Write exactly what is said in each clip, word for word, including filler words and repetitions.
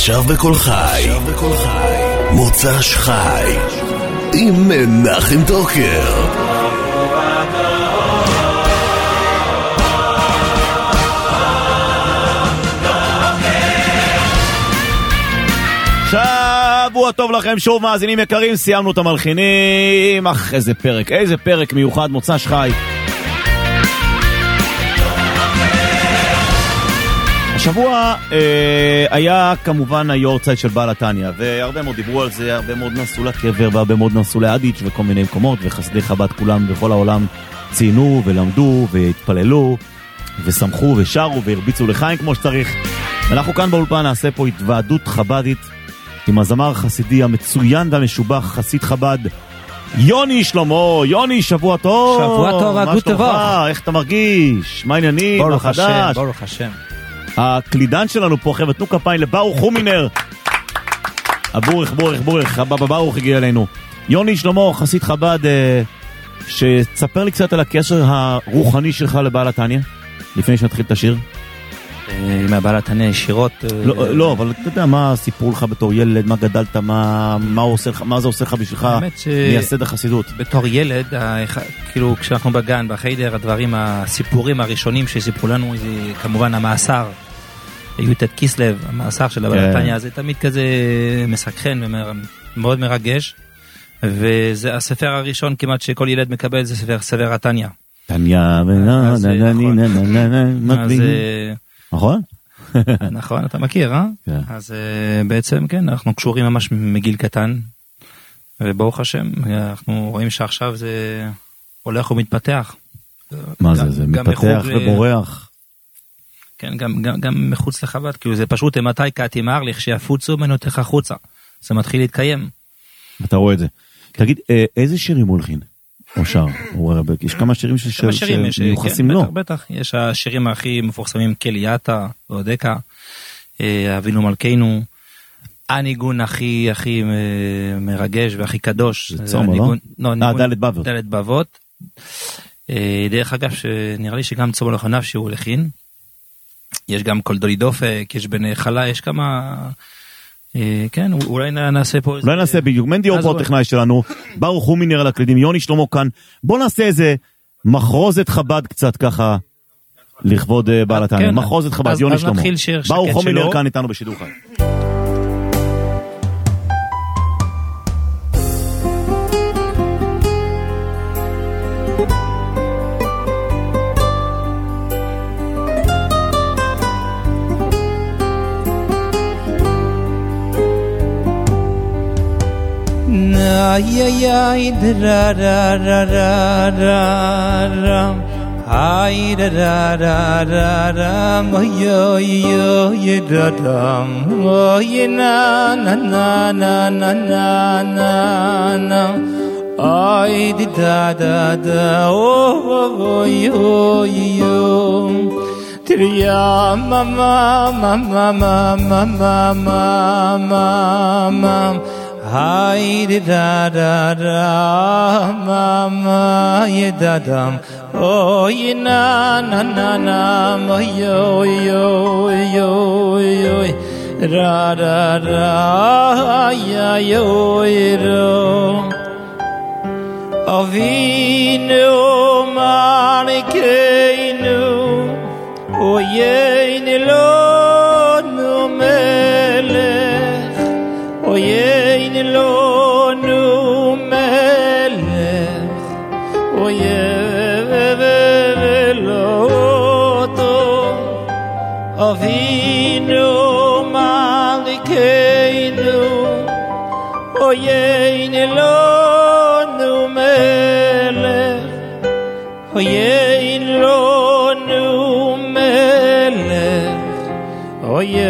עכשיו בכל חי, מוצ"ש חי, עם מנחם טוקר. שבוע טוב לכם שוב מאזינים יקרים, סיימנו את המלחינים. אך איזה פרק, איזה פרק מיוחד, מוצ"ש חי. השבוע אה, היה כמובן היורצייט של בעל התניא, והרבה מאוד דיברו על זה, הרבה מאוד נסעו לקבר והרבה מאוד נסעו לאדיץ' וכל מיני מקומות, וחסידי חב"ד כולם בכל העולם ציינו ולמדו והתפללו ושמחו ושרו והרביצו לחיים כמו שצריך. ואנחנו כאן באולפן נעשה פה התוועדות חב"דית עם הזמר החסידי המצוין והמשובח, חסיד חב"ד יוני שלמה. יוני, שבוע טוב. שבוע טוב, הגות טובה. איך אתה מרגיש? מה העניינים? ברוך השם, ברוך השם. הקלידן שלנו פה, חבר'ה, תנו כפיים לברוך הומינר. הבורך, בורך, בורך, הבא ברוך הגיע אלינו. יוני שלמה, חסיד חב"ד, שתספר לי קצת על הקשר הרוחני שלך לבעל התניא, לפני שנתחיל את השיר. מהבעל התניא ישירות. לא, לא, אבל אתה יודע, מה סיפור לך בתור ילד, מה גדלת, מה, מה עושה לך, מה זה עושה לך בשבילך, מייסד החסידות? בתור ילד, כאילו כשאנחנו בגן, בחיידר, הדברים, הסיפורים הראשונים שסיפרו לנו, זה כמובן המאסר, י"ט כיסלב, המאסר של הבעל התניא, זה תמיד כזה מסקרן ומאוד מרגש, וזה הספר הראשון כמעט שכל ילד מקבל, זה ספר ספר התניא. תניא, נכון? נכון, אתה מכיר, אה? אז בעצם כן, אנחנו קשורים ממש מגיל קטן, וברוך השם, אנחנו רואים שעכשיו זה הולך ומתפתח. מה זה? זה מתפתח ובורח. כן, גם מחוץ לחב"ד, כאילו זה פשוט, מתי קאתי מערליך שיפוצו מנותך החוצה, זה מתחיל להתקיים. אתה רואה את זה. תגיד, איזה שירים הולכים? או שר, יש כמה שירים שמיוחסים לו. בטח, בטח, יש השירים הכי מפורסמים, קליאטה, ועודקה, אבינו מלכנו, הניגון הכי הכי מרגש והכי קדוש, זה צומו, לא? אה, דלת בבות. דלת בבות. דרך אגב, שנראה לי שגם צומו לכניו שהוא לכין, יש גם כל דולי דופק, יש בני חלה, יש כמה... כן, אולי נעשה פה אולי נעשה בדיוק, מנדי אור פה הטכנאי שלנו, ברוך הומינר על הקלידים, יוני שלמה כאן, בוא נעשה איזה מחרוזת חב"ד קצת ככה, לכבוד בעל התניא, מחרוזת חב"ד, יוני שלמה, ברוך הומינר כאן איתנו בשידור חי. ay ay ay da da da da da da ay da da da da da yo yo yo da da oh na na na na na na na na ay da da da oh oh yo yo triya mama mama mama mama mama Hay da da da mama ye da dam oh ye na na na na mo yo yo yo yo da da da ya yo ro avinu malikeinu oh ye ni lo no melech oh ye lo nu melech oye lo to avinu malikeinu oye lo nu melech oye lo nu melech oye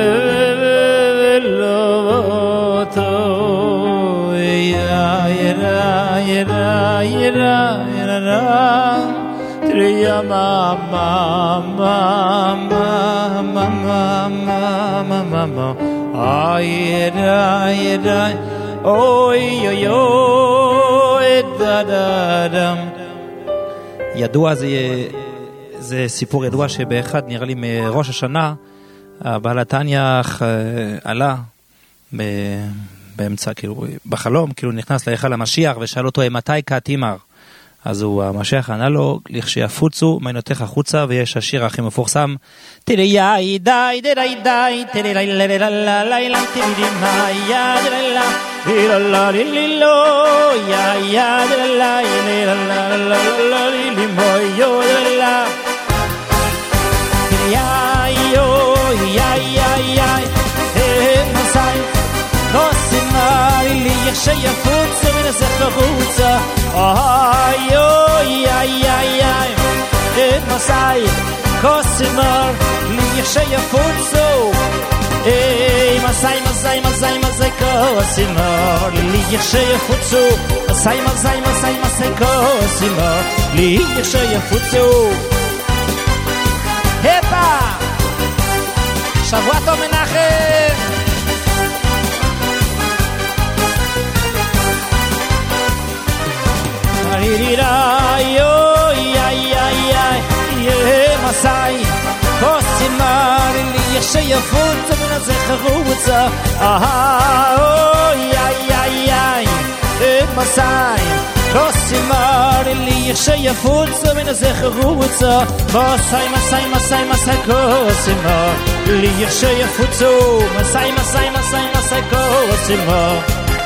Triya mama mama mama mama mama ay ay ay oy oy oy da da dam ידוע זה זה סיפור ידוע שבאחד נראה לי מראש השנה הבעל התניא עלה באמצע, כאילו, בחלום, כאילו נכנס להיכל המשיח ושאל אותו, מתי כתימר? אז הוא, המשיח ענה לו, לכשיפוצו מעיינותיך החוצה, ויש השיר הכי מפורסם, תראי יאי די תראי די תראי לי לי לי לי לי תראי לי מה יאי לי לי לי לי לי לא יאי יאי לי לי לי לי לי מה יאי לי תראי יאי יאי יאי יאי מסי נוסימרי לי יכשיפוצו מנסך החוצה אוי אוי אוי אוי אוי מסי קוסימר לי יכשיפוצו אי מסי מסי מסי מסי קוסימר לי יכשיפוצו מסי מסי מסי מסי קוסימר לי יכשיפוצו הפה שבוע טוב מנחם Ay ay ay ay ay masai kosimar li yeshayfut min zekhutza ay ay ay ay masai kosimar li yeshayfut min zekhutza masai masai masai masai kosimar li yeshayfut masai masai masai masai kosimar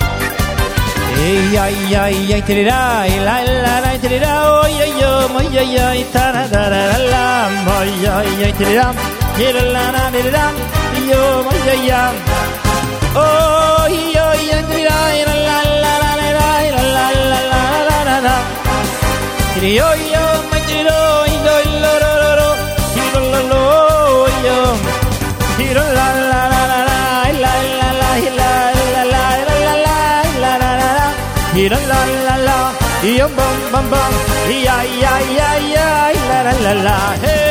ay ay ay ay tira la la la tira oy ay oy ay ay tara la la oy ay ay tira tira la la tira yo oy ay oy oy ay tira la la la la la la la la la tira yo yo ay tira lo lo lo lo tira lo lo yo tira la la la la la la la la la la la yum bum bum bum ya ya ya ya la la la la hey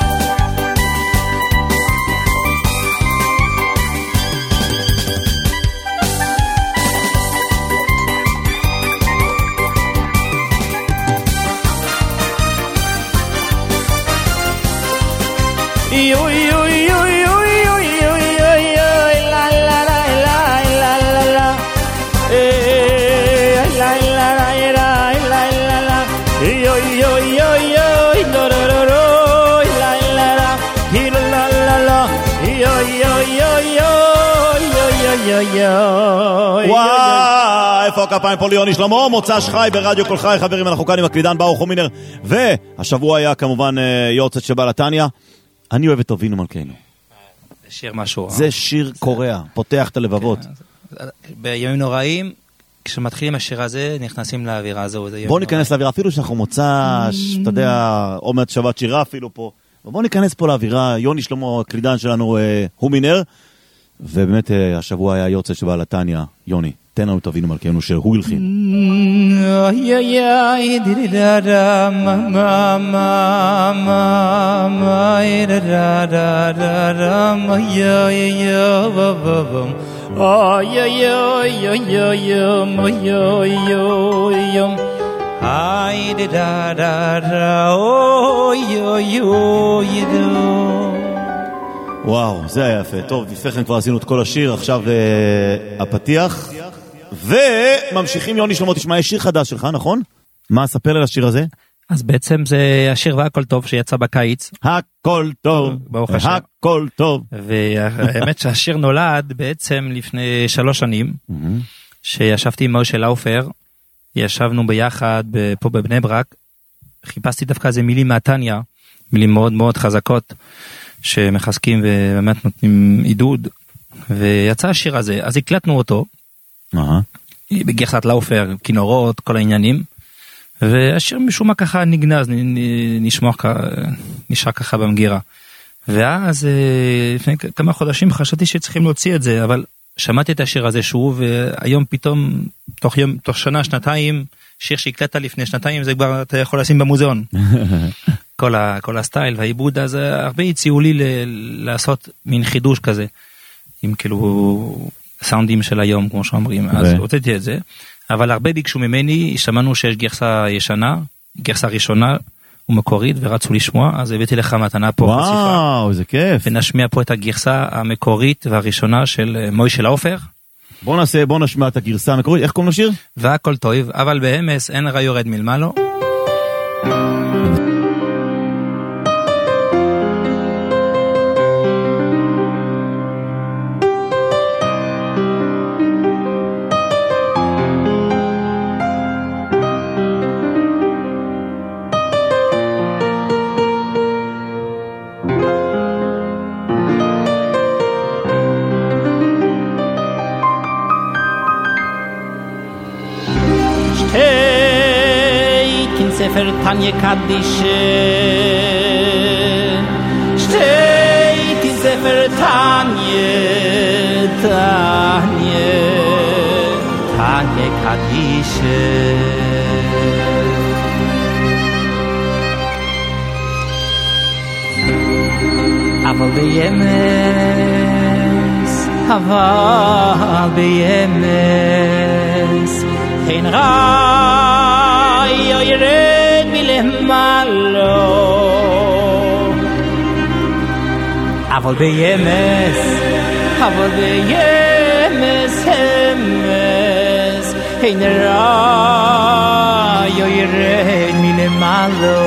yo yo yo yo yo yo yo la la la la la la la eh la la la la la la la yo yo yo yo no no no no la la la la la la yo yo yo yo yo yo yo וואו, איפה הכפיים פה ליוני שלמה? מוצ"ש חי ברדיו כל חי, חברים, אנחנו כאן עם הקלידן ברוך הומינר, והשבוע היה כמובן יורצייט של בעל התניא. אני אוהב את אבינו מלכנו. זה שיר משהו. זה שיר קורע, פותח את הלבבות. בימים נוראים, כשמתחילים השיר הזה, נכנסים לאווירה הזו. בואו ניכנס לאווירה, אפילו שאנחנו מוצ"ש, אתה יודע, עומד שבת שירה אפילו פה. בואו ניכנס פה לאווירה, יוני שלמה, הקלידן שלנו, הומינר, ובאמת השבוע היה יורצייט של בעל התניא. יוני, תן לנו את אבינו מלכנו של הוא הלחין. וואו, זה היה יפה. טוב, לפני כן כבר עשינו את כל השיר, עכשיו הפתיח. וממשיכים יוני שלמה, תשמע, יש שיר חדש שלך, נכון? מה, ספר על השיר הזה? אז בעצם זה השיר והכל טוב שיצא בקיץ. הכל טוב, הכל טוב. והאמת שהשיר נולד בעצם לפני שלוש שנים, שישבתי עם משה לאופר, ישבנו ביחד פה בבני ברק, חיפשתי דווקא איזה מילים מהתניא, מילים מאוד מאוד חזקות, שמחזקים ובאמת נותנים עידוד, ויצא השיר הזה, אז הקלטנו אותו, בגרסת לאופר, כינורות, כל העניינים, והשיר משום מה ככה נגנז, נשמע נשאר ככה במגירה. ואז לפני כמה חודשים חשבתי שצריכים להוציא את זה, אבל שמעתי את השיר הזה שוב, והיום פתאום, תוך יום, תוך שנה, שנתיים, שיר שהקלטת לפני שנתיים, זה כבר אתה יכול לשים במוזיאון. כל, ה, כל הסטייל והעיבוד, אז הרבה הציעו לי ל, לעשות מין חידוש כזה, עם כאילו סאונדים של היום, כמו שאומרים, אז הוצאתי את זה, אבל הרבה ביקשו ממני, שמענו שיש גרסה ישנה, גרסה ראשונה, ומקורית ורצו לשמוע, אז הבאתי לך מתנה פה חשיפה. וואו, זה כיף. ונשמיע פה את הגרסה המקורית והראשונה של מוישה לעופר. בוא נעשה, בוא נשמיע את הגרסה המקורית, איך קוראים לשיר? והכל טוב, אבל באמס אין רע יורד מלמעלה. Sefer Tanya Kadishe steht in Sefer Tanya Tanya Tanya Kadishe Aval beyemes Aval beyemes Ein Ra yo yred milemalo avol beyemes avol beyemes hemes heinera yo yred milemalo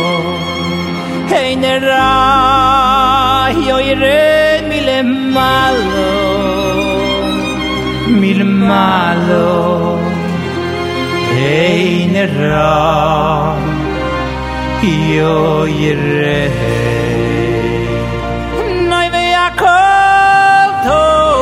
heinera yo yred milemalo milemalo Ein ra yo yireh Noi ve'akol tov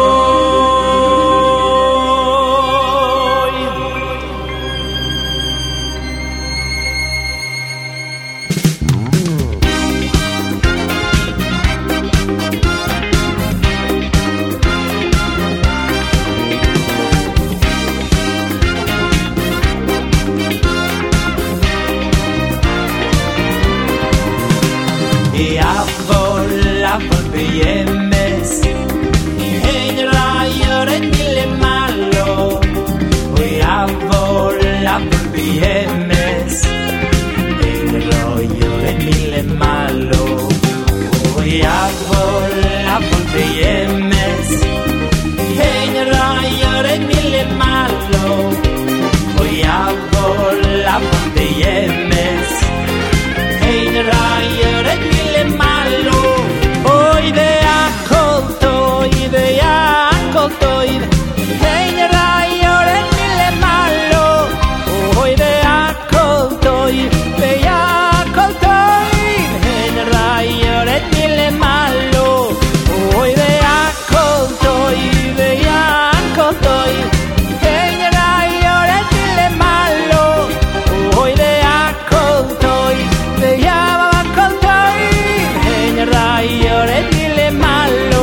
Avol beyemes Ein ra yored milemalo Oy avol avol beyemes Ein ra yored milemalo Oy avol avol beyemes Ein ra yored milemalo Oy avol avol beyemes Ein ra yored milemalo Oy ve akol toy ve akol toy Ein ra yored milemalo Oy ve akol toy ve akol toy Ein ra yored milemalo Oy ve akol toy ve akol toy Ein ra yored milemalo Oy ve akol toy ve akol toy Ein ra yored milemalo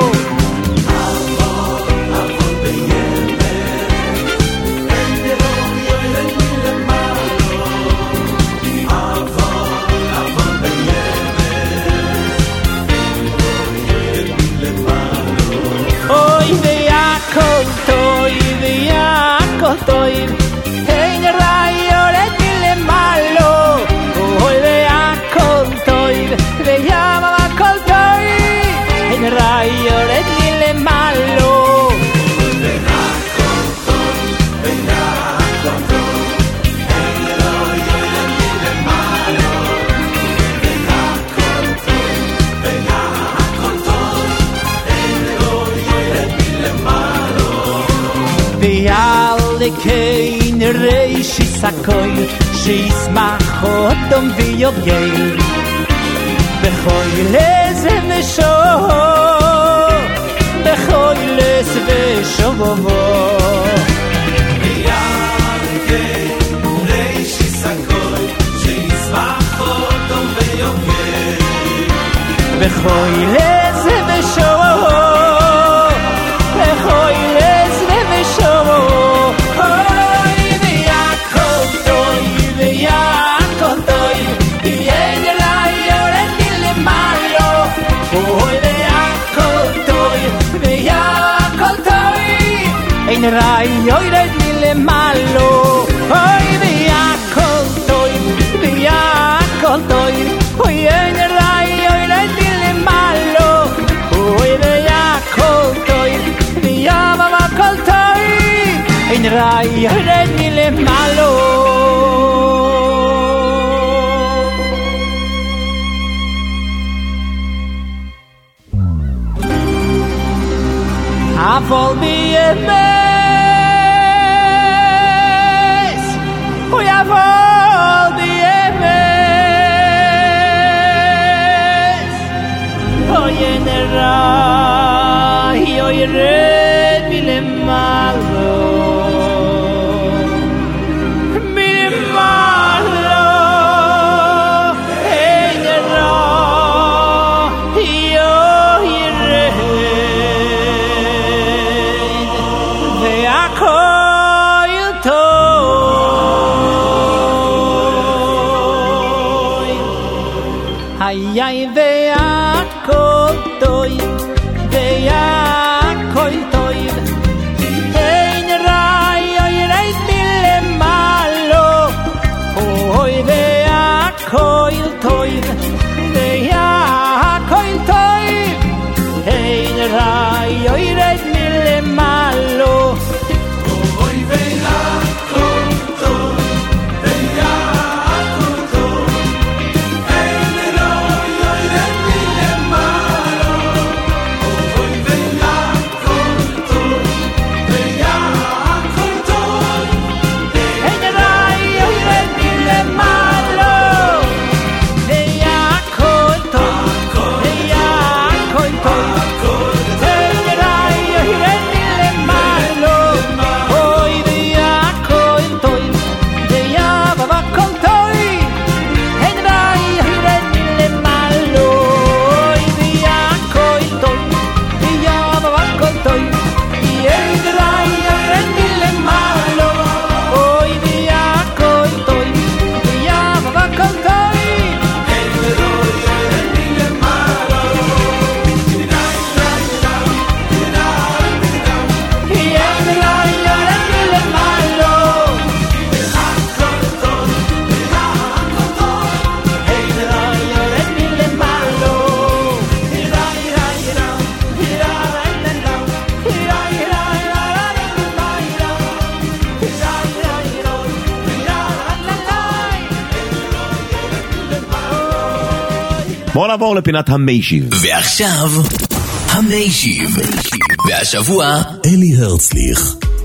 Oy ve akol toy ve akol toy Ein ra yored milemalo Oy ve akol toy ve akol toy Ein ra yored milemalo Ve'al kein reish sakoy sheismach otom v'yogel Bechoiles v'sho Bechoiles v'sho Ve'al kein reish sakoy sheismach otom v'yogel Bechoiles v'sho Bechoiles v'sho Oy ve'akol toy ve'akol toy Ein ra yored milemalo Oy ve'akol toy ve'akol toy Ein ra yored milemalo Oy ve'akol toy ve'akol אמס הוא יעבור בי אמס הוא ינרא הוא ירד מלמעלו Ay ve a kotoy ve a kotoy ein ray ay ray mille malo hoy ve a kotoy ve a kotoy ein ray ay ray mille malo hoy ve a kotoy ve a בואו נעבור לפינת המיישיב. ועכשיו, המיישיב. והשבוע, אלי הרצליך.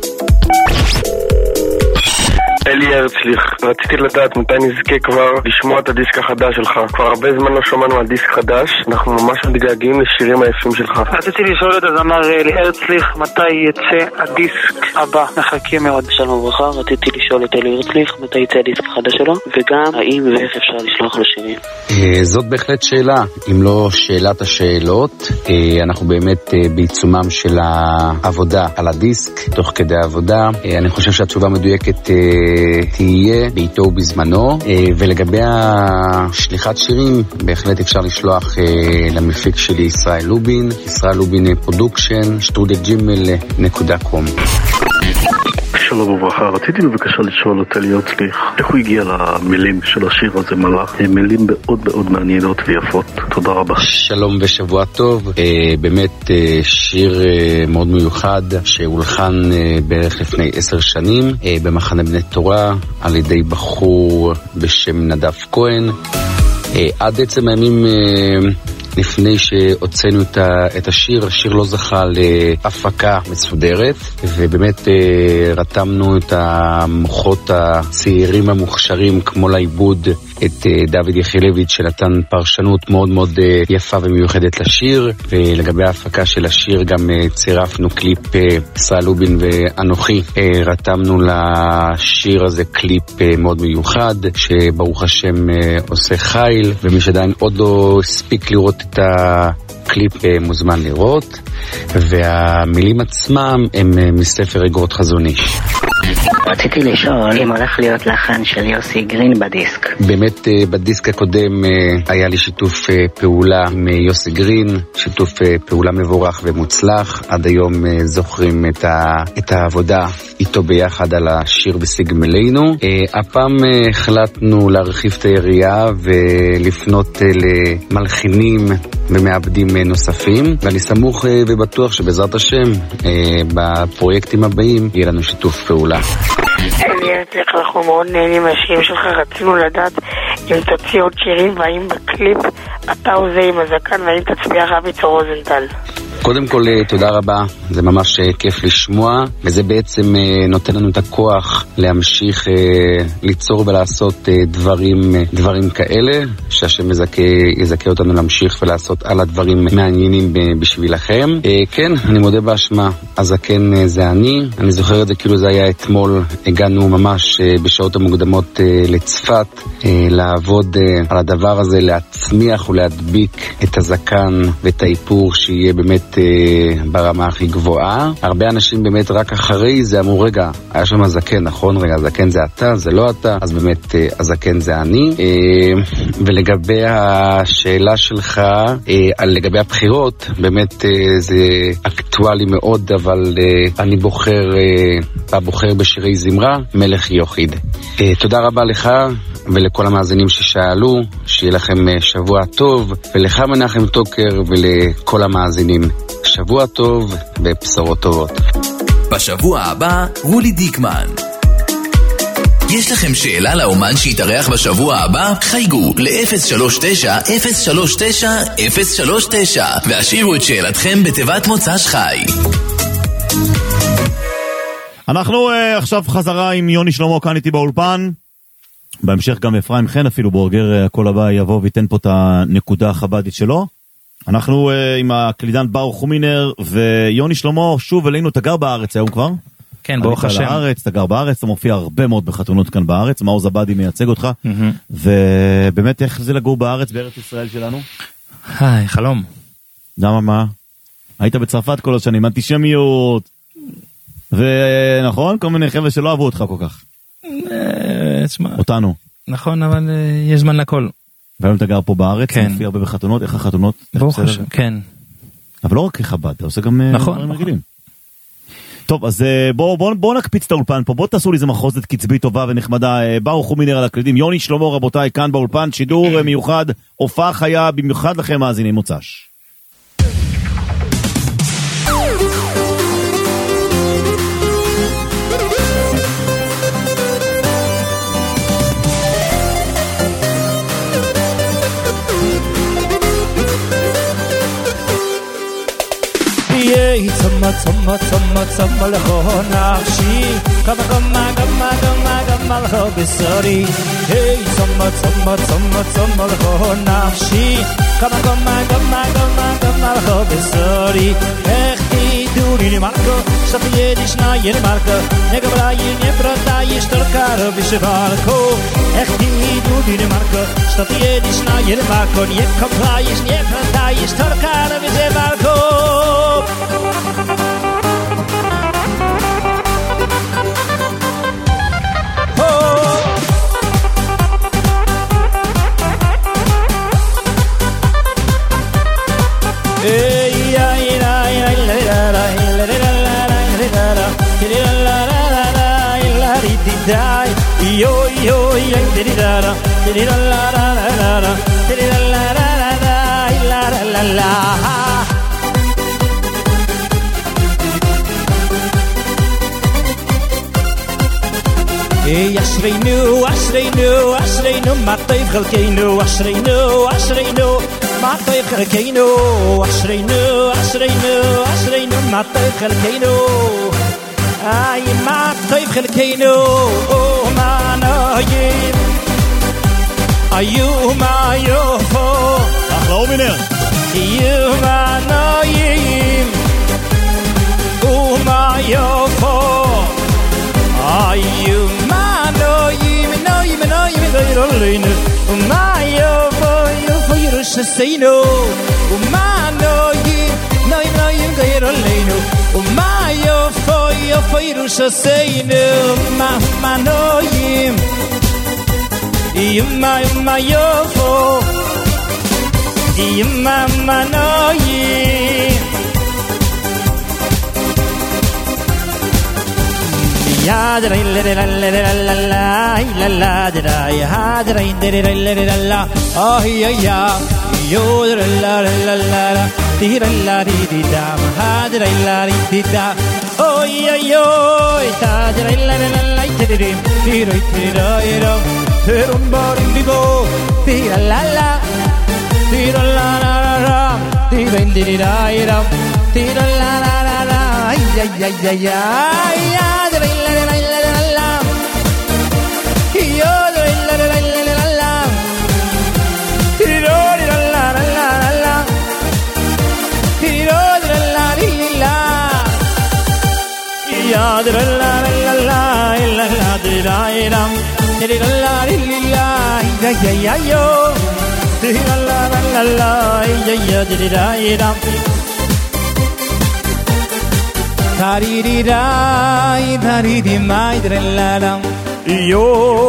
אלי הרצליך, רציתי לדעת מתי נזכה כבר לשמוע את הדיסק החדש שלך. כבר הרבה זמן לא שמענו על דיסק חדש, אנחנו ממש מתגעגעים לשירים היפים שלך. רציתי לשאול את הזמר אלי הרצליך מתי יצא הדיסק הבא. מחכה מאוד. שלום וברכה, רציתי לשאול את אלי הרצליך מתי יצא הדיסק החדש שלו, וגם האם ואיך אפשר לשלוח לו שירים. זאת בהחלט שאלה, אם לא שאלת השאלות. אנחנו באמת בעיצומם של העבודה על הדיסק, תוך כדי העבודה. אני חושב שהתשובה מדויקת תהיה בעיתו ובזמנו, ולגבי השליחת שירים בהחלט אפשר לשלוח למפיק שלי ישראל לובין, ישראל לובין פרודוקשן, שטרודל ג'ימל נקודה קום. שלום וברכה, רציתי בבקשה לשאול את אלי הרצליך איך הוא הגיע למילים של השיר הזה מלאך. הן מילים מאוד מאוד מעניינות ויפות. תודה רבה. שלום ושבוע טוב. באמת שיר מאוד מיוחד שהולחן בערך לפני עשר שנים במחנה בני תורה על ידי בחור בשם נדב כהן. עד עצם הימים לפני שהוצאנו את השיר, השיר לא זכה להפקה מסודרת, ובאמת רתמנו את המוחות הצעירים המוכשרים כמו לעיבוד את דוד יחילביץ' שנתן פרשנות מאוד מאוד יפה ומיוחדת לשיר, ולגבי ההפקה של השיר גם צירפנו קליפ, ישראל לובין ואנוכי רתמנו לשיר הזה קליפ מאוד מיוחד שברוך השם עושה חיל, ומי שעדיין עוד לא הספיק לראות את הקליפ מוזמן לראות, והמילים עצמם הם מספר אגרות חזון איש. רציתי לשאול אם הולך להיות לחן של יוסי גרין בדיסק. באמת בדיסק הקודם היה לי שיתוף פעולה עם יוסי גרין, שיתוף פעולה מבורך ומוצלח. עד היום זוכרים את, ה... את העבודה איתו ביחד על השיר בסיגמלנו. הפעם החלטנו להרחיב את היריעה ולפנות למלחינים ומעבדים נוספים, ואני סמוך ובטוח שבעזרת השם בפרויקטים הבאים יהיה לנו שיתוף פעולה. אלי הרצליך, אנחנו מאוד נהנים מהשירים שלך, רצינו לדעת אם תוציא עוד שירים, והאם בקליפ אתה עושה עם הזקן, והאם תצביע רביץ או רוזנטל. קודם כל, תודה רבה, זה ממש כיף לשמוע, וזה בעצם נותן לנו את הכוח להמשיך ליצור ולעשות דברים, דברים כאלה, שהשם יזכה, יזכה אותנו להמשיך ולעשות על הדברים מעניינים בשבילכם. כן, אני מודה באשמה, הזקן זה אני, אני זוכר את זה כאילו זה היה אתמול, הגענו ממש בשעות המוקדמות לצפת, לעבוד על הדבר הזה, להצמיח ולהדביק את הזקן ואת האיפור שיהיה באמת ברמה הכי גבוהה. הרבה אנשים באמת רק אחרי זה אמרו, רגע, היה שם הזקן, נכון? רגע, הזקן זה אתה, זה לא אתה, אז באמת הזקן זה אני. ולגבי השאלה שלך, לגבי הבחירות, באמת זה אקטואלי מאוד, אבל אני בוחר, בוחר בשירי זמרה, מלך יוחיד. תודה רבה לך ולכל המאזינים ששאלו, שיהיה לכם שבוע טוב, ולך מנחם טוקר ולכל המאזינים. שבוע טוב ובשורות טובות. בשבוע הבא, רולי דיקמן. יש לכם שאלה לאומן שיתארח בשבוע הבא? חייגו ל-אפס שלוש תשע אפס שלוש תשע אפס שלוש תשע והשאירו את שאלתכם בתיבת מוצ"ש חי. אנחנו uh, עכשיו חזרה עם יוני שלמה כאן איתי באולפן. בהמשך גם אפרים חן אפילו בורגר הכל הבא יבוא ויתן פה את הנקודה החבדית שלו. אנחנו uh, עם הקלידן ברוך חומינר ויוני שלמה שוב אלינו, אתה גר בארץ היום כבר? כן, ברוך השם. לארץ, אתה גר בארץ, אתה מופיע הרבה מאוד בחתונות כאן בארץ, מאור זבדי מייצג אותך, mm-hmm. ובאמת איך זה לגור בארץ, בארץ ישראל שלנו? היי, חלום. למה מה? היית בצרפת כל השנים, אנטישמיות, ונכון, כל מיני חבר'ה שלא אהבו אותך כל כך. אותנו. נכון, אבל יש זמן לכל. והיום אתה גר פה בארץ, אתה מופיע הרבה בחתונות, איך החתונות? ברוך השם, כן. אבל לא רק כחב"ד, אתה עושה גם דברים רגילים. טוב, אז בואו בוא, בוא נקפיץ את האולפן פה, בואו תעשו לי איזה מחוזת קצבי טובה ונחמדה. ברוך חומינר על הקלידים, יוני שלמה רבותיי כאן באולפן, שידור מיוחד, הופעה חיה במיוחד לכם מאזינים מוצ"ש. צמא צמא צמא צמא לך נפשי כמה כמה כמה כמה כמה לך בשרי היי צמא צמא צמא צמא לך נפשי כמה כמה כמה כמה כמה לך בשרי איך תדעו לי מרקו שאתה ידישנה ינמרקו נגבלה ינברתה ישתרקר בשבלקו איך תדעו לי מרקו שאתה ידישנה ינמרקו נקבלה ישנברתה ישתרקר בשבלקו yo yo yo did la la did la la la la la did la la la la la la la Hey ashreinu ashreinu ashreinu matay khalkeinu ashreinu ashreinu matay khalkeinu ashreinu ashreinu ashreinu matay khalkeinu ay matay khalkeinu oh manayim ayu mayofo Achlouminer ayu manayim oh mayofo ayu manayim manayim manayim gayrolinu oh mayofo yofo yirushaseinu oh manayim manayim manayim gayrolinu oh mayofo yofo yirushaseinu ma manayim yima yima yofo yima manayim ya la la la la la la la la la ya la la la la oh ya ya yo la la la la la di la la di di da ha la la di da oh ya yo ta la la la la di di di ro di ro ro pero un barim vivo di la la la di la la la la di di di da ira tira la la la la, ay ay ay ay ay, ay la la la la la la, yo la la la la la la, tira la la la la la, tira la la la, ya la la la la la la, tira la, tira la la, ay ay ay yo. La la la la la, ya ya di di da da. Tari di da, tari di mai di la la. Yo,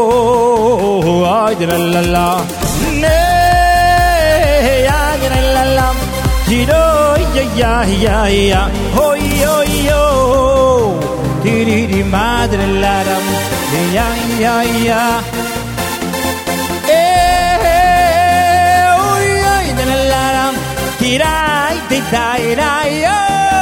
ay di la la. Ne, ya di la la. Di do, ya ya ya ya. Ho yo yo. Di di di mai di la la. Ya ya ya. Tirai, tirai, tirai, oh.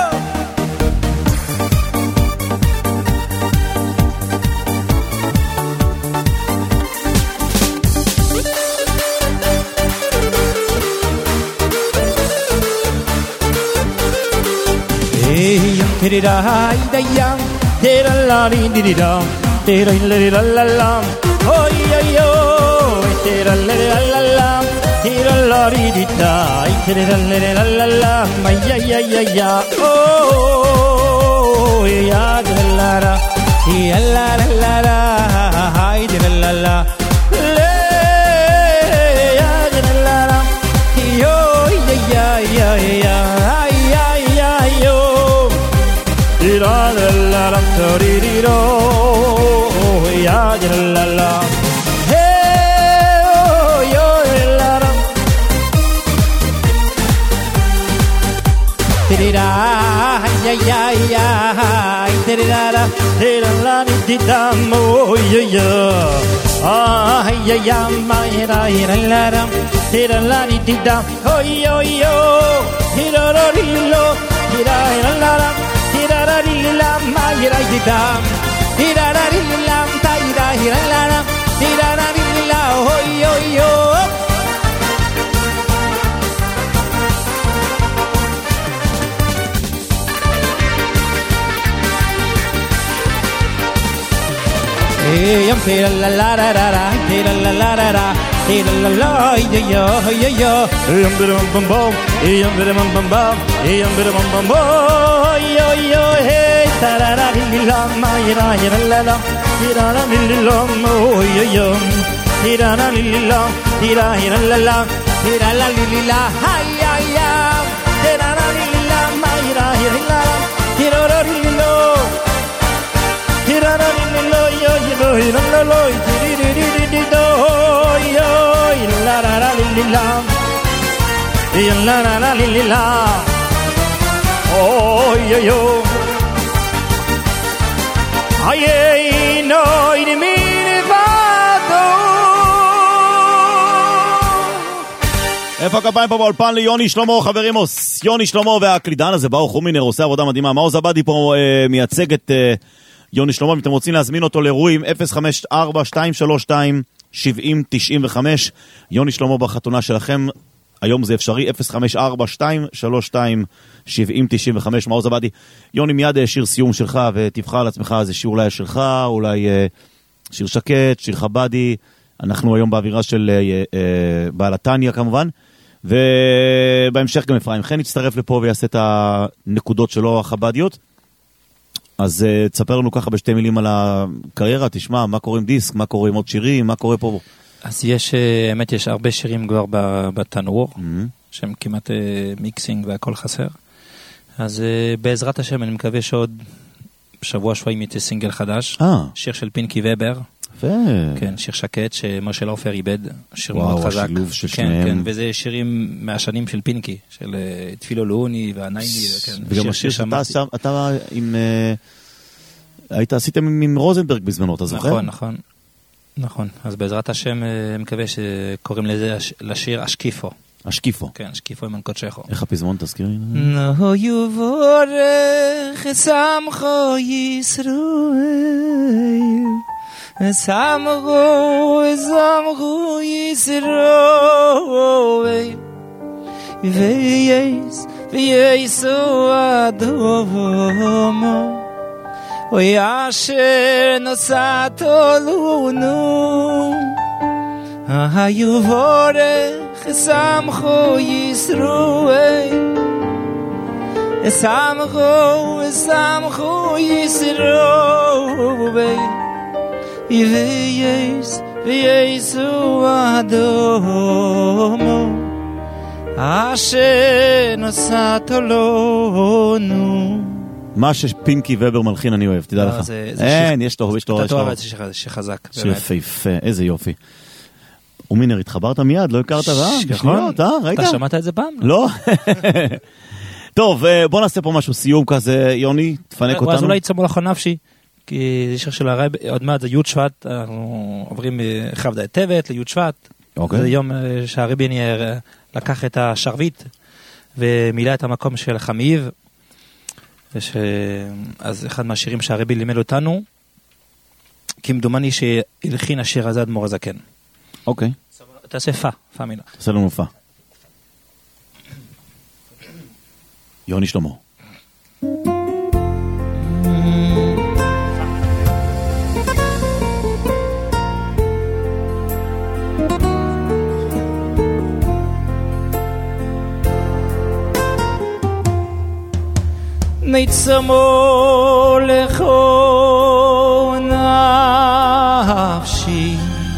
Hey, yum, tirai, dayam, tiralari, didam, tirai, la la la, oh yo yo, tirai, la la la. Tira la ridita, tira la la la la, ya ya ya ya, oh ya la la la, ya la la la la, ay la la la, le ya la la la, yo ya ya ya ya, ay ay ay yo, tira la la la, tiriro, ya la la la. Ya ya ya, tira la, tira la, tira mo ya ya, ah ya ya, ma ira ira la, tira la, tira, oh yo yo, tira la lo, tira ira la, tira la la, ma ira tira, tira la la, tira ira la, tira la la, oh yo yo. Yum tira la la la la, tira la la la la, tira la la yo yo yo yo. Yum bum bum bum, yum bum bum bum, yum bum bum bum, yo yo hey, tara la la, ma ira ira la la, tira la la, oh yo yo, tira la la, tira ira la la, tira la la, ay ay ay, tira la la, ma ira ira la la, tira la la. Tira la la yo yo la la la di di di di di do yo la la la li la yo la la la li la oh yo yo ay no di mi vado. איפה הכפיים פה באולפן ליוני שלמה, חברים, יוני שלמה והקלידן הזה ברוך רומינר עושה עבודה מדהימה. מעוז עבדי פה אה, מייצג את אה, יוני שלמה, אם אתם רוצים להזמין אותו לאירועים אפס חמש ארבע שתיים שלוש שתיים שבע אפס תשע חמש. יוני שלמה בחתונה שלכם היום זה אפשרי, אפס חמש ארבע שתיים שלוש שתיים שבע אפס תשע חמש. מעוז עבדי, יוני מיד שיר סיום שלך ותבחר לעצמך איזה שיר, אולי שלך, אולי שיר שקט, שיר חבדי. אנחנו היום באווירה של בעל התניה כמובן, ובהמשך גם אפרים חן יצטרף לפה ויעשה את הנקודות שלו החבדיות. אז uh, תספר לנו ככה בשתי מילים על הקריירה, תשמע, מה קורה עם דיסק, מה קורה עם עוד שירים, מה קורה פה? אז יש, האמת, יש הרבה שירים כבר בתנור, mm-hmm. שהם כמעט uh, מיקסינג והכל חסר. אז uh, בעזרת השם אני מקווה שעוד שבוע שבועים יצא סינגל חדש, ah. שיר של פינקי ובר, כן, שיר שקט שמרשל אופר איבד, שיר וואו, מאוד חזק. השילוב של כן, כן, וזה שירים מהשנים של פינקי, של תפילו לוני והנייני, כן, וגם השיר שאתה שם, אתה עם, היית עשיתם עם רוזנברג בזמנו, אתה זוכר? נכון, נכון, נכון. אז בעזרת השם מקווה שקוראים לזה לשיר אשקיפו. אשקיפו. כן, אשקיפו עם אנקוצ'כו. איך הפזמון, תזכירי? נו יובורך סמכו ישראל סמכו סמכו ישראל וייס v'yesu adomo oy asher nosato lunu hayu vorech samcho Yisroel samcho samcho Yisroel v'yes v'yesu adomo asher nosato lunu. מה שפינקי ובר מלחין אני אוהב, תדע לך. אין, יש לו, יש לו. אתה תאהב את זה שחזק. שיפהפה, איזה יופי. ומינר, התחברת מיד, לא הכרת רע? בשניות, אה? ראית? אתה שמעת את זה פעם? לא. טוב, בוא נעשה פה משהו סיום כזה, יוני, תפנק אותנו. אז אולי יצמו לך נפשי, כי זה שיר של הרב, עוד מעט זה י' שבט, אנחנו עוברים מחבדה טבת לי' שבט. זה יום שהרבי לקח את השרביט, ומילא את המקום של חמיב, וש... אז אחד מהשירים שהרבי לימד אותנו, כמדומני שהלחין השיר הזה אדמו"ר הזקן. אוקיי. תעשה פה, פה מילה. תעשה לנו פה. יוני שלמה. נצמו לכו נפשי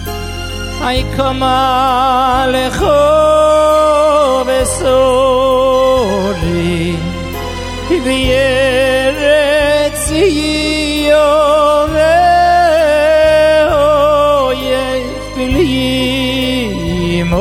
היקמה לכו בסורי וירץ ציון ואויב בליים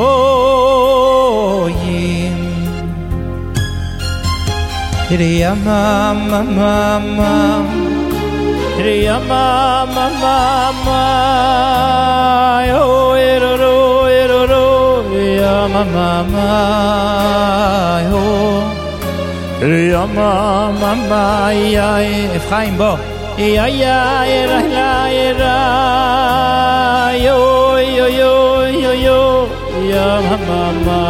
Kriya mama mama Kriya mama mama Yo eroro eroro Ya mama mama Yo Kriya mama mama Ya Efraim bo Ya ya era la era Yo yo yo yo yo Ya mama mama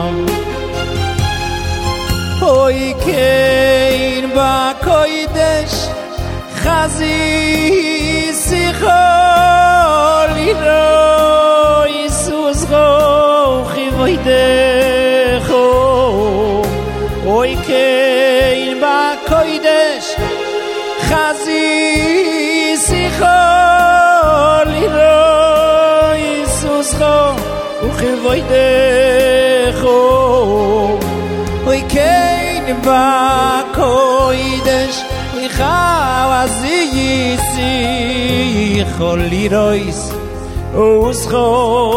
Oy kein ba koidesh khazi sikhol ilo Isus go khivoidekho Oy kein ba koidesh khazi sikhol ilo Isus go khivoidekho Oy kein ba koidesh Chawazi cholirois Uscho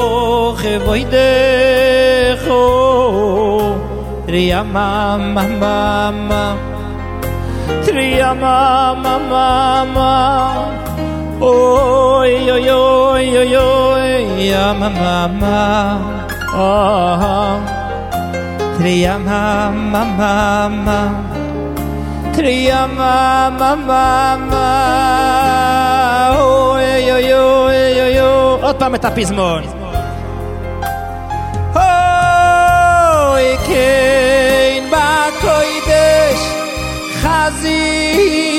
chevoidecho Triyama mama Triyama mama Oy oy oy oy oy Yama mama Oh Triyama mama Triyama mama Oy oy oy oy עוד פעם את הפזמון אוי כן בקוידש חזי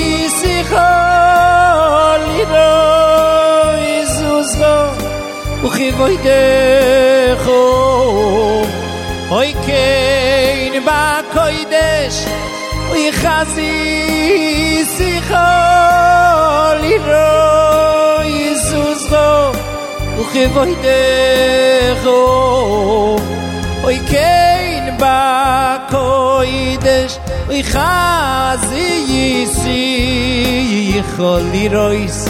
שיחול לידו איזוזו וכיבוידךו אוי כן בקוידש אוי חזי שיחול לידו איזוזו וכיבוידךו אוי כן בקוידש אוי חזי ישיחול לירויס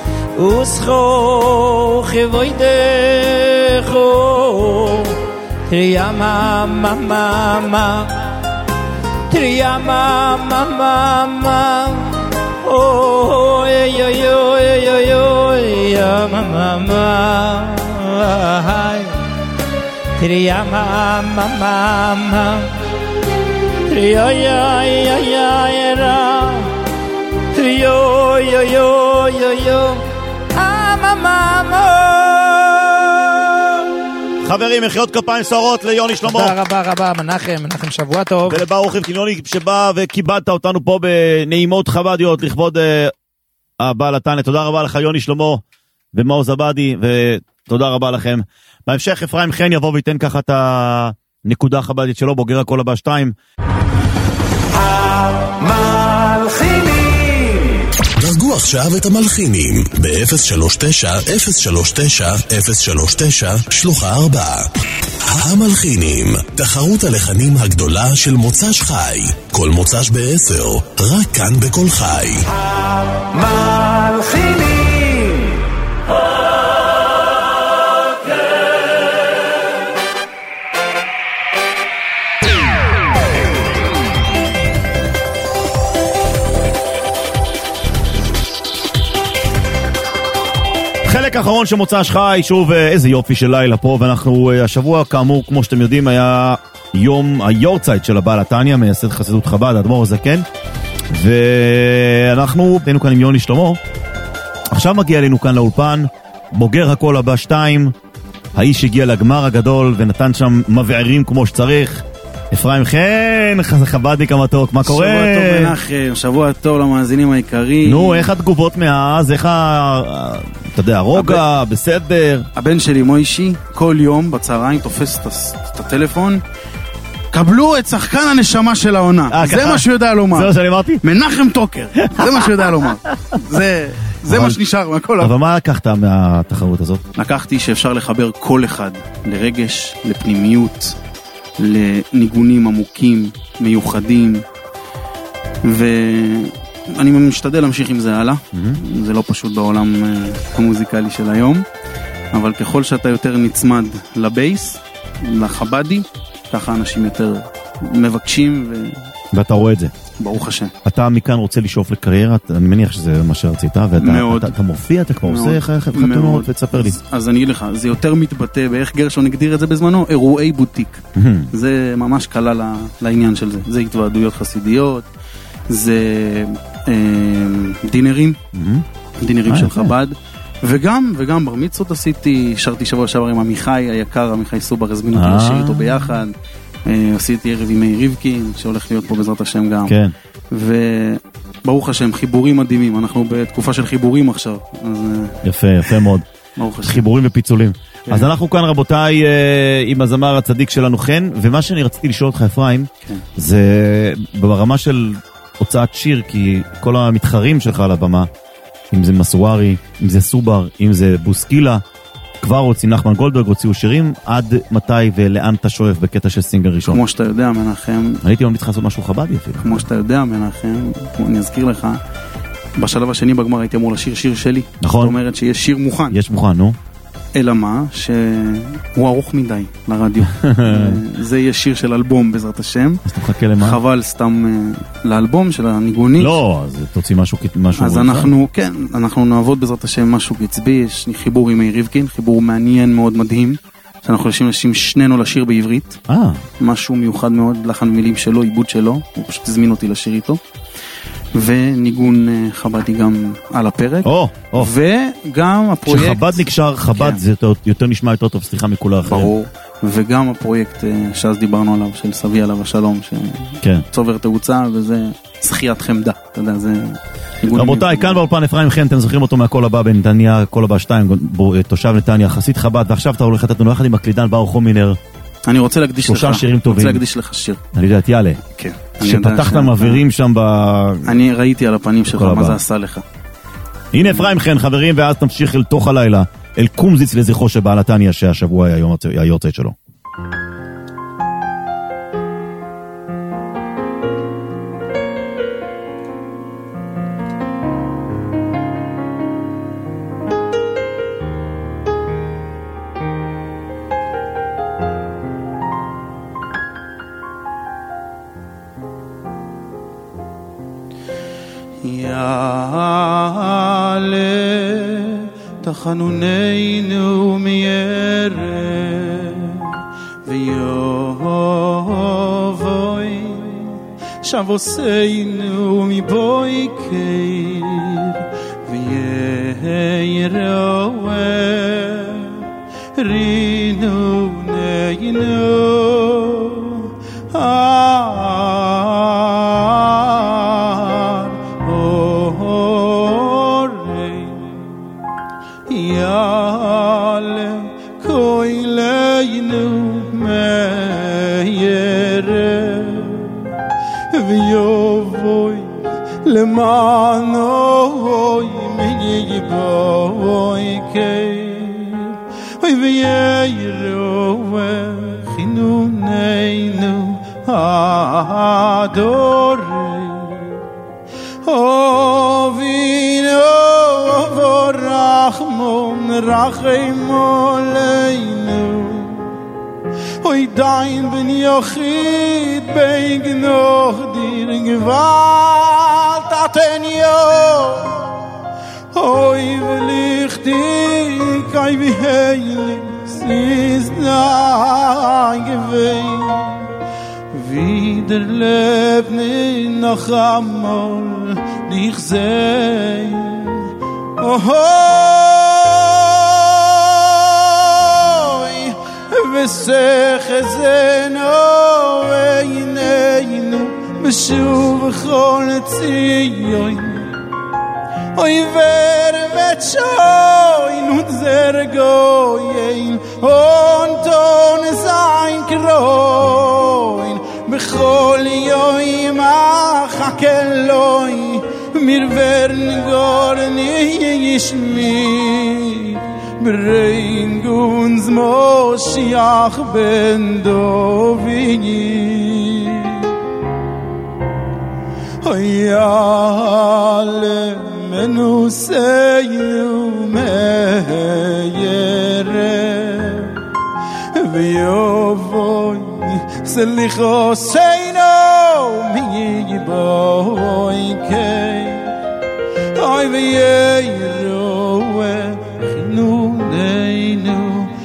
וסחו כיבוידךו טריימה ממה טריימה ממה אוי אוי אוי אוי אוי ממה טריימה ממה טריימה ממה Yo yo yo yo yo mama חברים, מחיאות כפיים סוערות ליוני שלמה. תודה רבה רבה, מנחם, מנחם שבוע טוב. ולברוך יוני שבא וכיבדת אותנו פה בנעימות חבדיות לכבוד הבעל התניה. תודה רבה לך יוני שלמה ומאור זבדי, ותודה רבה לכם. בהמשך אפרים חן יבוא וייתן ככה את הנקודה החבדית שלו, בוגר הכל הבא שתיים. המלחינים, דרגו עכשיו את המלחינים ב-אפס שלוש תשע אפס שלוש תשע אפס שלוש תשע שלוחה ארבע. המלחינים, תחרות הלחנים הגדולה של מוצ"ש חי, כל מוצ"ש בעשר, רק כאן בכל חי. המלחינים, חלק האחרון של מוצ"ש חי, שוב איזה יופי של לילה פה, ואנחנו השבוע כאמור, כמו שאתם יודעים, היה יום היורצייט של הבעל התניה, מייסד חסידות חב"ד, אדמו"ר הזקן, ואנחנו היינו כאן עם יוני שלמה. עכשיו מגיע אלינו כאן לאולפן בוגר הכל הבא שתיים, האיש הגיע לגמר הגדול ונתן שם מבערים כמו שצריך, אפרים חן, חב"דניק המתוק, מה קורה? שבוע טוב מנחם, שבוע טוב למאזינים העיקריים. נו, איך התגובות מאז? איך ה... אתה יודע, רוגע, בסדר? הבן שלי מוישי, כל יום בצהריים תופס את הטלפון, קבלו את שחקן הנשמה של העונה. זה מה שהוא יודע לומר. זה מה שאני אמרתי? מנחם טוקר, זה מה שהוא יודע לומר. זה מה שנשאר מהכל. אבל מה לקחת מהתחרות הזאת? לקחתי שאפשר לחבר כל אחד לרגש, לפנימיות, לניגונים עמוקים, מיוחדים, ואני משתדל להמשיך עם זה הלאה. זה לא פשוט בעולם המוזיקלי של היום, אבל ככל שאתה יותר נצמד לבייס, לחבדי, ככה אנשים יותר מבקשים ו... ואתה רואה את זה. ברוך השם. אתה מכאן רוצה לשאוף לקריירה, אני מניח שזה מה שרצית, ואתה אתה מופיע, אתה כבר עושה חתונות, ותספר לי. אז, אז אני אגיד לך, זה יותר מתבטא, באיך גרשון הגדיר את זה בזמנו, אירועי בוטיק. זה ממש קלה לה, לעניין של זה. זה התוועדויות חסידיות, זה אה, דינרים, דינרים של חב"ד, וגם, וגם בר מצוות עשיתי, שרתי שבוע שעבר עם עמיחי היקר, עמיחי סובר, הזמין אותי לשיר איתו ביחד. עשיתי ערב עם מאיר רבקין, שהולך להיות פה בעזרת השם גם. כן. וברוך השם, חיבורים מדהימים. אנחנו בתקופה של חיבורים עכשיו. יפה, יפה מאוד. חיבורים ופיצולים. אז אנחנו כאן רבותיי עם הזמר הצדיק שלנו חן, ומה שאני רציתי לשאול אותך אפרים, זה ברמה של הוצאת שיר, כי כל המתחרים שלך על הבמה, אם זה מסוארי, אם זה סובר, אם זה בוסקילה, כבר רוצים, נחמן גולדברג הוציאו שירים, עד מתי ולאן אתה שואף בקטע של סינגל ראשון? כמו שאתה יודע, מנחם... הייתי ממליץ לך לעשות משהו חב"די אפילו. כמו שאתה יודע, מנחם, אני אזכיר לך, בשלב השני בגמר הייתי אמור לשיר שיר שלי. נכון. זאת אומרת שיש שיר מוכן. יש מוכן, נו. אלא מה? שהוא ארוך מדי לרדיו. זה יהיה שיר של אלבום בעזרת השם. אז תחכה למה? חבל סתם לאלבום של הניגונית. לא, אז תוציא משהו משהו. אז אנחנו, כן, אנחנו נעבוד בעזרת השם משהו קצבי. יש לי חיבור עם מאיר רבקין, חיבור מעניין מאוד מדהים. שאנחנו חושבים לשים שנינו לשיר בעברית. אה. משהו מיוחד מאוד, לחן מילים שלו, עיבוד שלו. הוא פשוט הזמין אותי לשיר איתו. וניגון חב"די גם על הפרק. או, או. וגם הפרויקט... שחב"ד נקשר, חב"ד כן. זה יותר נשמע יותר טוב, סליחה מכולה אחרת. ברור. וגם הפרויקט שאז דיברנו עליו, של סבי עליו השלום, שצובר תאוצה, וזה זכיית חמדה. אתה יודע, זה... רבותיי, כאן באולפן אפרים חן, אתם זוכרים אותו מהכל הבא בנתניה, כל הבא שתיים, תושב נתניה, חסיד חב"ד, ועכשיו אתה הולך לתת לנו יחד עם הקלידן ברוך הומינר. אני רוצה להקדיש לך. שלושה שירים טובים. רוצה להקדיש לך שיר. אני יודעת, יאללה. כן. שפתחת מעבירים שם ב... אני ראיתי על הפנים שלך, מה זה עשה לך. הנה אפרים חן, חברים, ואז תמשיך אל תוך הלילה, אל קומזיץ לזכרו של בעל התניה, שהשבוע היה היורצייט שלו. תחנוננו מירא ויובוי שבוסינו מבויקר ויראה rinu neinu ar orei yale koileinu meyere v'yovoy lemanoy miyiboy kei oy v'yeiro chinuneinu adorei ovino vorachmon rachimoleinu oy dein bin yochid beignoch dir gewalt atenio oy velichti kai vi heilig is na gewein wieder lebne noch amol dich sei oh hoy vesech zeno eineinu beshuv chol tzion oy ver vetshoin und zer goyin und on sein kroin bechol yoim achakeloi mir wern gorni yishmi bring uns Moshiach ben Dovini oyale menuseyu meyere v'yovoy selichoseinu miyiboy kei oy v'yeiro chinuneinu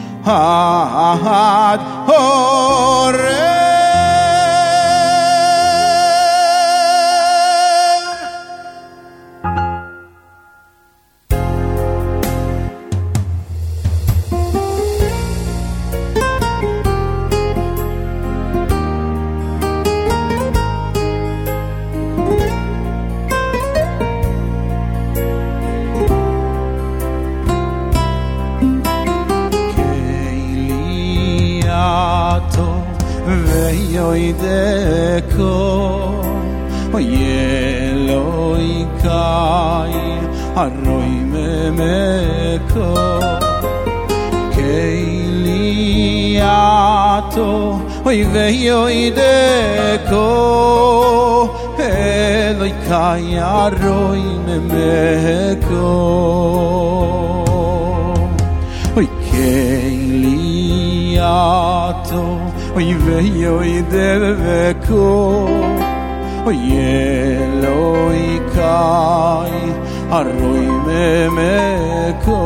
had horei Yoideko Oyeloi kai Aroi memeko Keiliato Oive yoideko Eloi kai Aroi memeko Oy Keiliato oy veyoy deveko oy eloy kai aroy memeko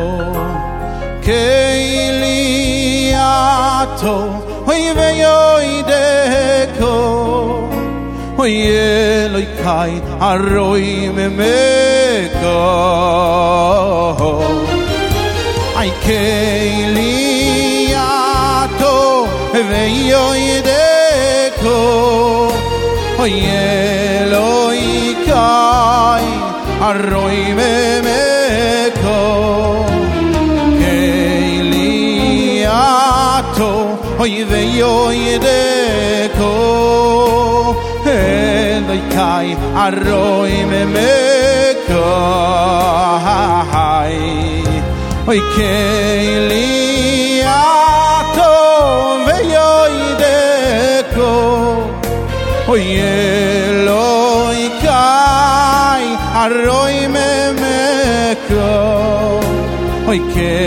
keiliato oy veyoy deko oy eloy kai aroy memeko ay keiliato veyoideko oy eloy kai arroy memeko keiliato oy veyoideko eloy kai arroy memeko oy keiliato veyoideko oy eloy kai arroy memeko oy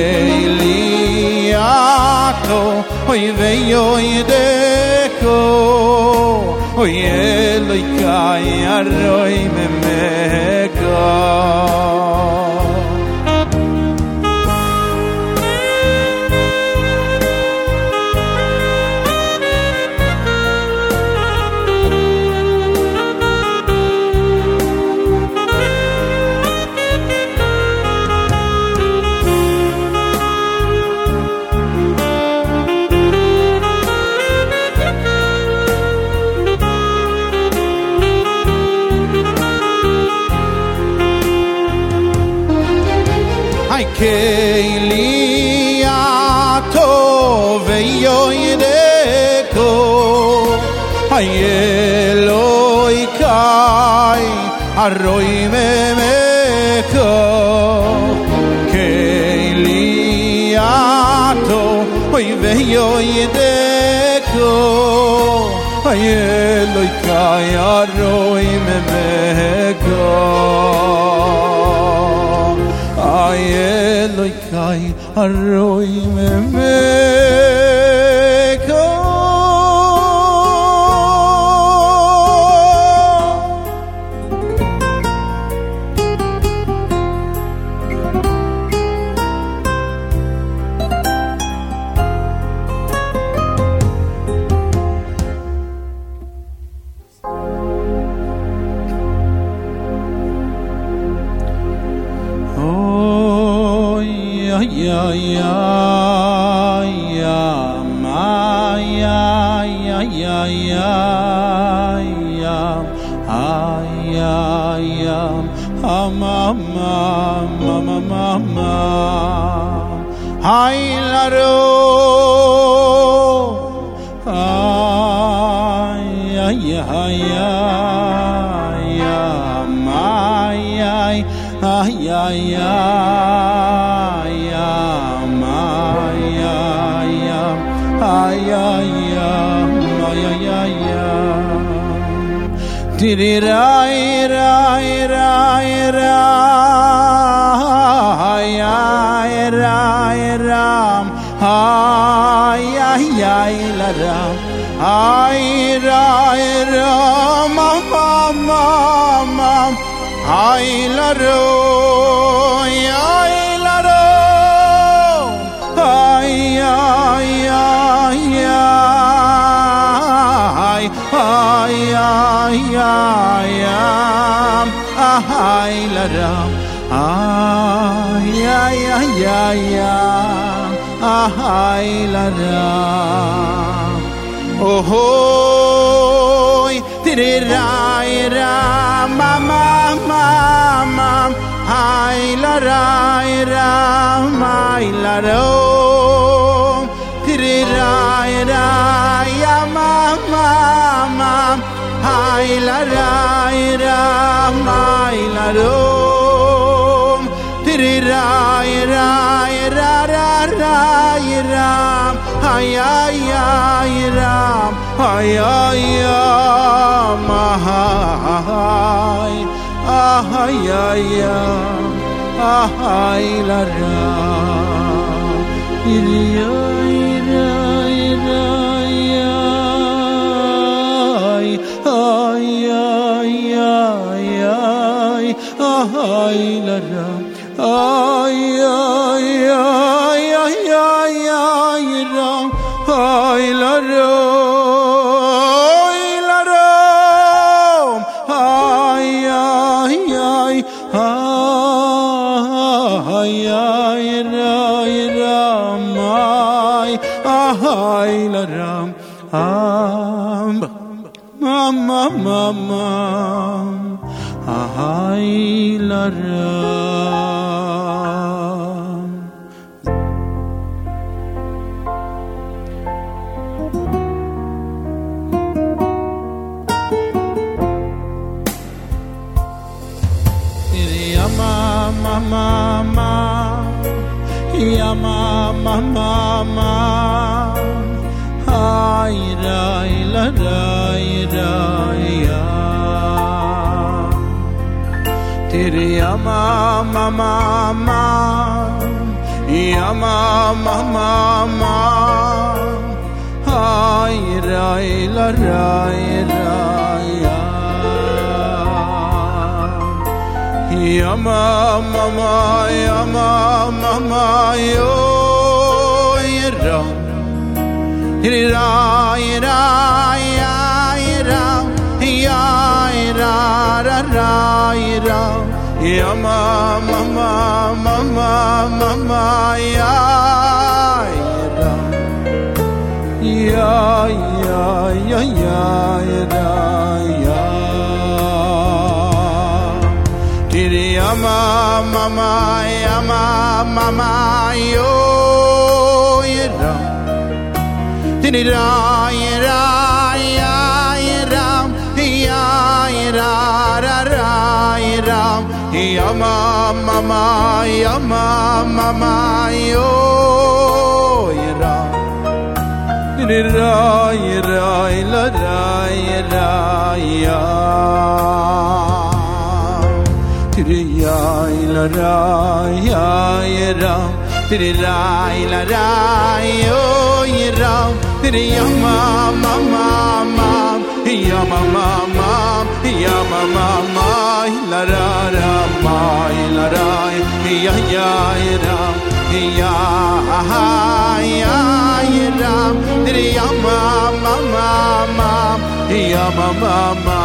keiliato oy veyoideko oy eloy kai arroy memeko ויועדקו אלוהי קאי הרוי ממקו כליאתו אוי ויועדקו אלוהי קאי הרוי ממקו אלוהי קאי הרוי ממקו ya ya ya ma ya ya ya ya ya ay ya ya ma ma ma ma ma ma ay la ro ay ya ya ya ya ma ya ay ya ya ay ay ay ay tiri rai rai rai rai ay rai ram ay ay ay la ram ay rai ram ma ma ma ay la ro ay la ro ay ay ay ay ay ay ay la ram ay ay ay ay ay la ram oh hoy tiri rai ram ma ma ma ma ay la rai ram ay la ram tiri rai rai ma ma ma ay la rai ram ay la ram tiri rai rai ra ra rai ram ay ay ay ram ay ay ma ay ay ay ay la ram tiri rai rai rai ay ay ay ay ay la ram ay ay ay ay ay ay ram ay la ram ay la ram ay ay ay ay ay ay ram ay ay la ram ma ma ma ma ay la ram ya ma ma ma ma ya ma ma ma ma ay rai la rai rai ya tiri ya ma ma ma ma ya ma ma ma ma ay rai la rai rai ya ya ma ma ma ya ma ma ma yo ra ra ra ya ra ya ra ra ra ra ya ma ma ma ma ma ma ma ya ra ya ya ya ya ra ya tiri ya ma ma ma ya ma ma ma yo ra Diri ra ra ya ram ya ra ra ra ram ya ma ma ma ya ma ma ma yo ra diri ra ra la ra ra ya diri ya la ra ya ram diri ra la ra yo ram diri ya ma ma ma ma ya ma ma ma ya ma ma ma la ra ra ma la ra ya ya ram ya ha ya ram diri ya ma ma ma ma ya ma ma ma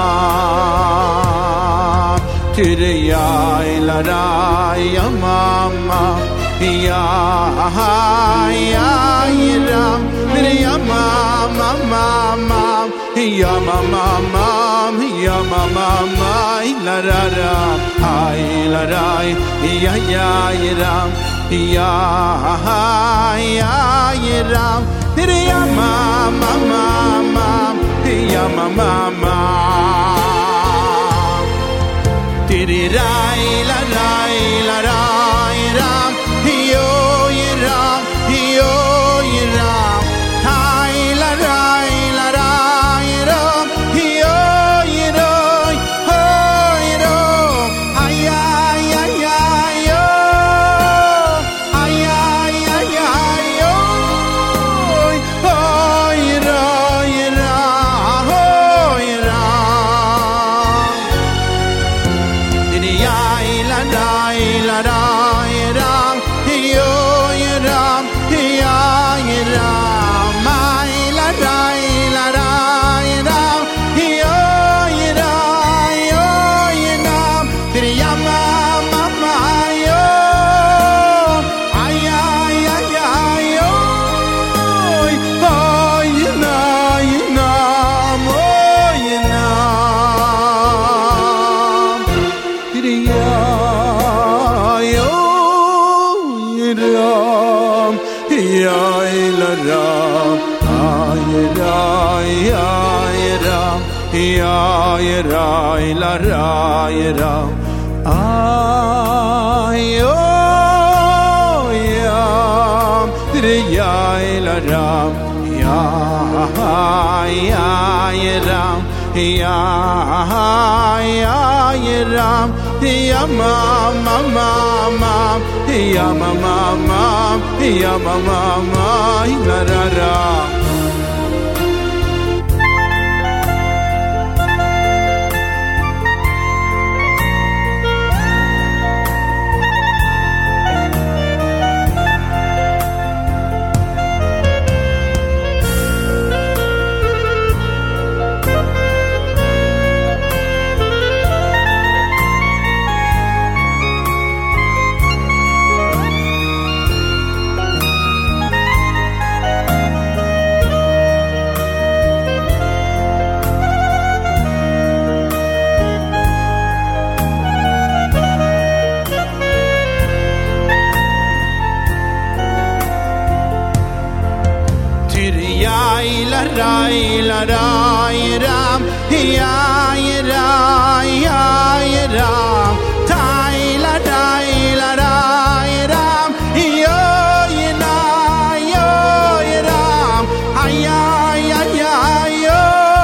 diri ya la ra ya ma ma ya ha ya ram diri ya ma ma ma ma ya ma ma ma ya ma ma ma la ra ra ai la ra ya ya ram ya ha ya ram diri ya ma ma ma ma ya ma ma ma diri ra la ra la ra ram yo ram yo ram hai la ra la ra ram yo ram ho ram ay ay ay ay yo ay ay ay ay yo ho ram ram ho ram diri ay la ra la ra ram yo ram ya ram mai la ra la ra ram yo ram yo ram diri ya ma ma ma yo ay ay ay ay yo ay na na mo na diri ya yo ram ya la ram ay ra ya ram ya ra la ra ram ay yo ya diri ya la ram ya ya ram ya ya ram ya ma ma ma ma ya ma ma ma ya ma ma ma la ra ra la ra la ra ram ya ra ya ram tai la ra la ra ram yo na yo ram ay ay ay ay yo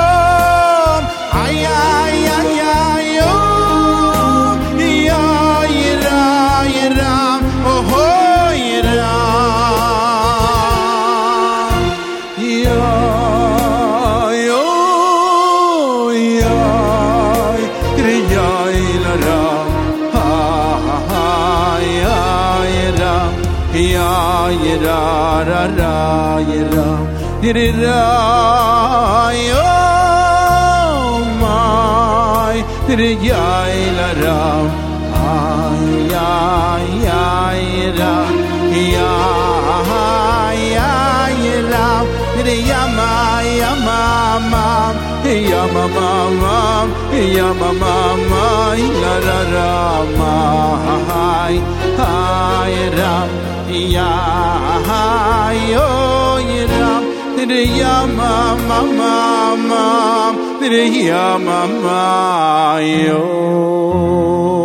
ay ay ay ay yo yo ra ram oh ho ram yo ya ra ra ra ra diri ra yo mai diri ya la ra ay ay ay ra ya ya ra diri ya ma ya ma ma ya ma ma ma ya ma ma ma la ra ra ma ay ay ra ya yo ram ya mama mama ya mama yo.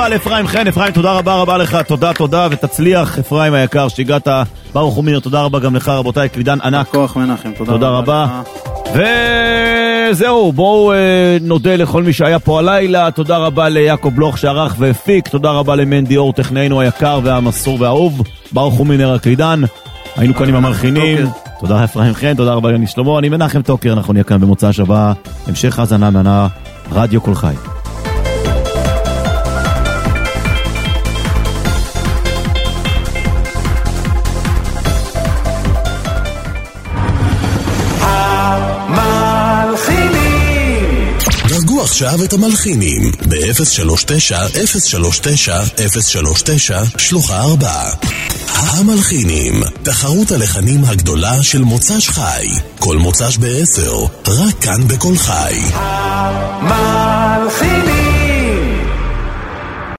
רבה לאפרים חן. אפרים, תודה רבה רבה לך, תודה תודה ותצליח אפרים היקר שהגעת. ברוך ומינר, תודה רבה גם לך רבותיי, קלידן ענק. כוח מנחם, תודה, תודה רבה, רבה. וזהו, בואו אה, נודה לכל מי שהיה פה הלילה. תודה רבה ליעקב בלוך שערך והפיק, תודה רבה למנדי אור טכנאינו היקר והמסור והאהוב. ברוך ומינר הקלידן, היינו כאן עם המלחינים. תודה אפרים חן, תודה רבה יוני שלמה, אני מנחם טוקר, אנחנו נהיה כאן במוצא שבא. המשך האזנה מנה רדיו כל חי. דרגו עכשיו את המלחינים ב-אפס שלוש תשע אפס שלוש תשע אפס שלוש תשע שלוחה ארבע. המלחינים, תחרות הלחנים הגדולה של מוצ"ש חי, כל מוצ"ש בעשר, רק כאן בכל חי.